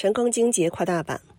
陈庚经节扩大版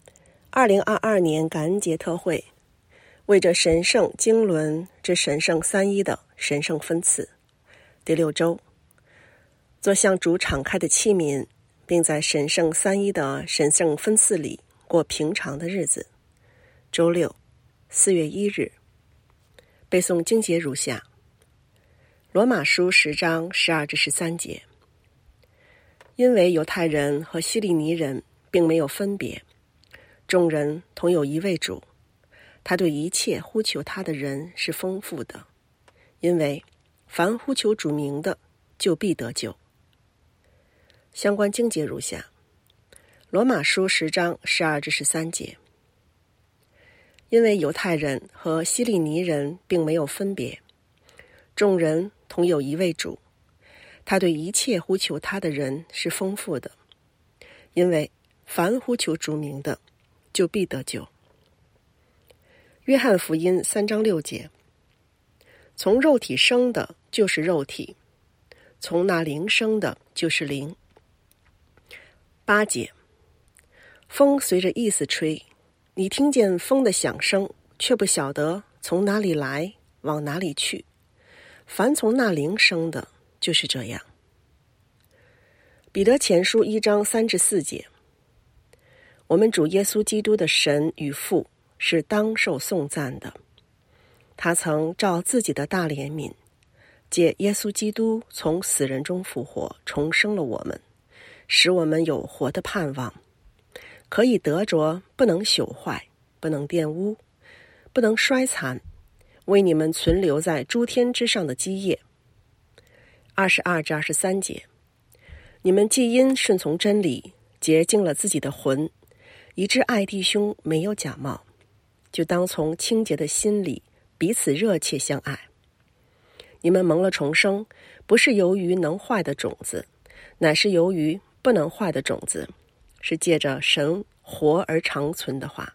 2022年感恩节特惠，为着神圣经纶之神圣三一的神圣分次，第6周，做向主敞开的器皿，并在神圣三一的神圣分次里过平常的日子。周六，4月1日，背诵经节如下：罗马书10章12至13节。因为犹太人和希利尼人并没有分别，众人同有一位主，他对一切呼求他的人是丰富的，因为凡呼求主名的，就必得救。相关经节如下：罗马书10章12至13节。因为犹太人和希利尼人并没有分别，众人同有一位主，他对一切呼求他的人是丰富的，因为凡呼求主名的，就必得救。约翰福音3章6节。从肉体生的就是肉体，从那灵生的就是灵。8节。风随着意思吹，你听见风的响声，却不晓得从哪里来，往哪里去。凡从那灵生的，就是这样。彼得前书1章3至4节。我们主耶稣基督的神与父是当受颂赞的，他曾照自己的大怜悯，借耶稣基督从死人中复活，重生了我们，使我们有活的盼望，可以得着不能朽坏、不能玷污、不能衰残，为你们存留在诸天之上的基业。22至23节。你们既因顺从真理，洁净了自己的魂，以致爱弟兄没有假冒，就当从清洁的心里彼此热切相爱。你们蒙了重生，不是由于能坏的种子，乃是由于不能坏的种子，是借着神活而长存的话。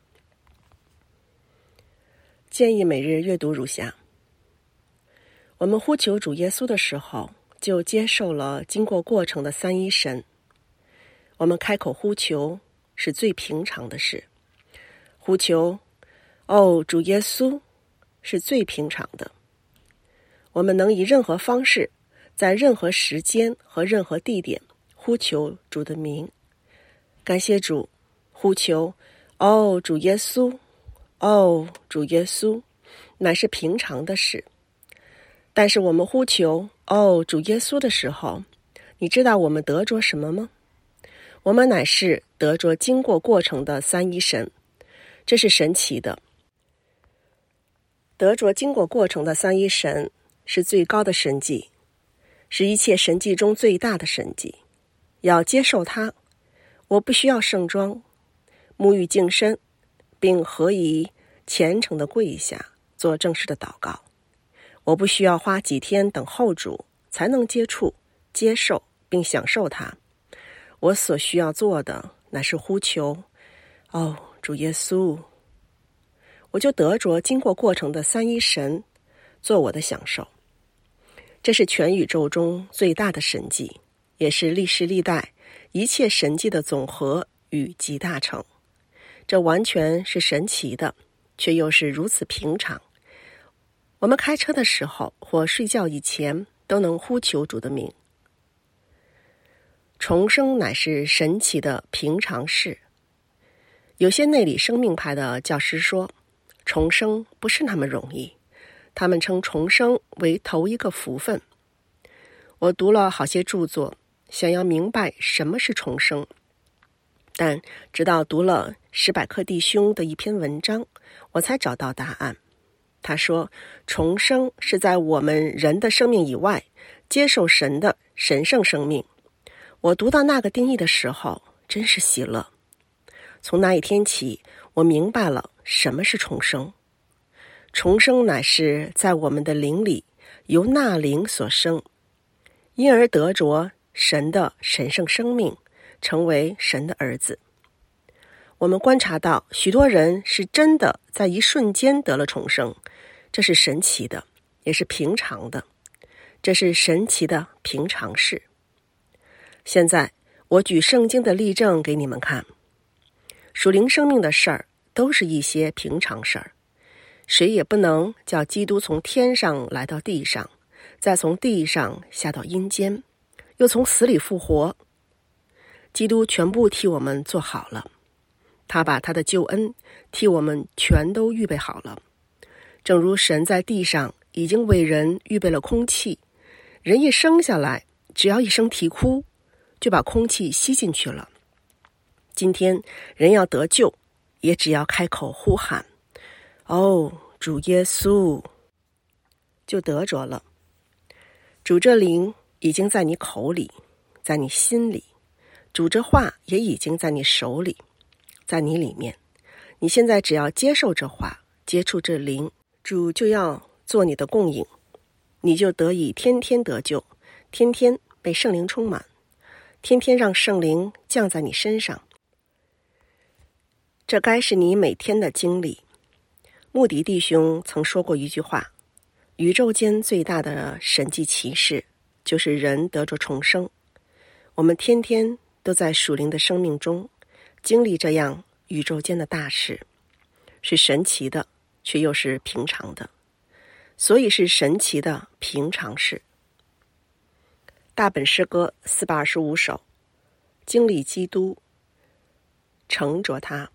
建议每日阅读如下：我们呼求主耶稣的时候，就接受了经过过程的三一神。我们开口呼求是最平常的事，呼求主耶稣是最平常的。我们能以任何方式，在任何时间和任何地点呼求主的名。感谢主，呼求主耶稣，主耶稣，乃是平常的事。但是我们呼求主耶稣的时候，你知道我们得着什么吗？我们乃是得着经过过程的三一神，这是神奇的。得着经过过程的三一神是最高的神迹，是一切神迹中最大的神迹。要接受它，我不需要盛装，沐浴净身，并何以虔诚的跪下做正式的祷告。我不需要花几天等候主才能接触、接受并享受它。我所需要做的乃是呼求主耶稣，我就得着经过过程的三一神做我的享受。这是全宇宙中最大的神迹，也是历世历代一切神迹的总和与集大成。这完全是神奇的，却又是如此平常。我们开车的时候或睡觉以前都能呼求主的名。重生乃是神奇的平常事。有些内里生命派的教师说，重生不是那么容易，他们称重生为头一个福分。我读了好些著作，想要明白什么是重生，但直到读了史百克弟兄的一篇文章，我才找到答案。他说，重生是在我们人的生命以外，接受神的神圣生命。我读到那个定义的时候，真是喜乐。从那一天起，我明白了什么是重生。重生乃是在我们的灵里，由那灵所生，因而得着神的神圣生命，成为神的儿子。我们观察到许多人是真的在一瞬间得了重生，这是神奇的，也是平常的。这是神奇的平常事。现在我举圣经的例证给你们看，属灵生命的事儿都是一些平常事儿，谁也不能叫基督从天上来到地上，再从地上下到阴间，又从死里复活。基督全部替我们做好了，他把他的救恩替我们全都预备好了。正如神在地上已经为人预备了空气，人一生下来，只要一声啼哭，就把空气吸进去了。今天人要得救，也只要开口呼喊，哦，主耶稣，就得着了。主这灵已经在你口里，在你心里，主这话也已经在你手里，在你里面。你现在只要接受这话，接触这灵，主就要做你的供应，你就得以天天得救，天天被圣灵充满，天天让圣灵降在你身上。这该是你每天的经历。穆迪弟兄曾说过一句话，宇宙间最大的神迹奇事就是人得着重生。我们天天都在属灵的生命中经历这样宇宙间的大事，是神奇的，却又是平常的，所以是神奇的平常事。大本诗歌425首，经历基督，乘着他。